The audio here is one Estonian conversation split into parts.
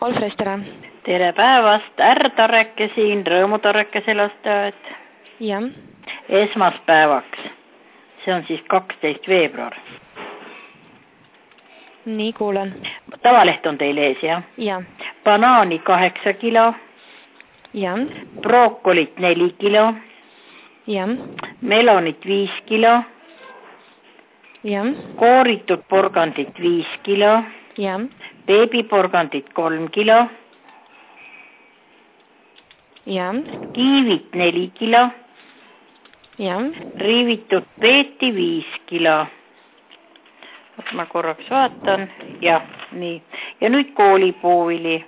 Olfres, tere! Tere päevast, R-Tareke siin, Rõõmutareke selastajad. Jah. Esmaspäevaks, see on siis 12. veebruar. Nii, kuulen. Tavaleht on teil ees, jah? Jah. Banaani 8 kilo. Jah. Brookolit 4 kilo. Jah. Melonit 5 kilo. Jah. Kooritud porgandit 5 kilo. Jah. Beebiporgandit 3 kilo. Jah. Kiivit 4 kilo. Jah. Riivitud peeti 5 kilo. Ma korraks vaatan. Jah, nii. Ja nüüd koolipuuvili.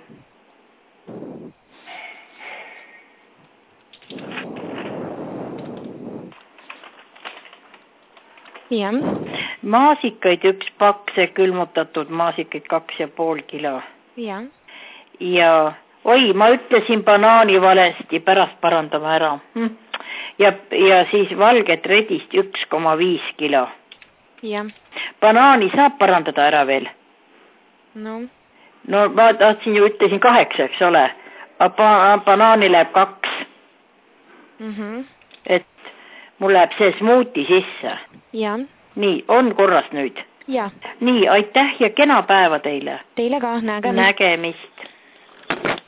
Jah. Maasikaid 1 pakse, külmutatud maasikaid 2,5 kilo. Jah. Ja, ma ütlesin banaani valesti, pärast parandame ära. Ja siis valget redist 1,5 kilo. Jah. Banaani saab parandada ära veel? No ma tahtsin ju, ütlesin 8, eks ole. Banaani läheb 2. Et mul läheb see smuuti sisse. Jah. Nii, on korras nüüd? Jah. Nii, aitäh ja kena päeva teile. Teile ka, nägemist. Nägemist.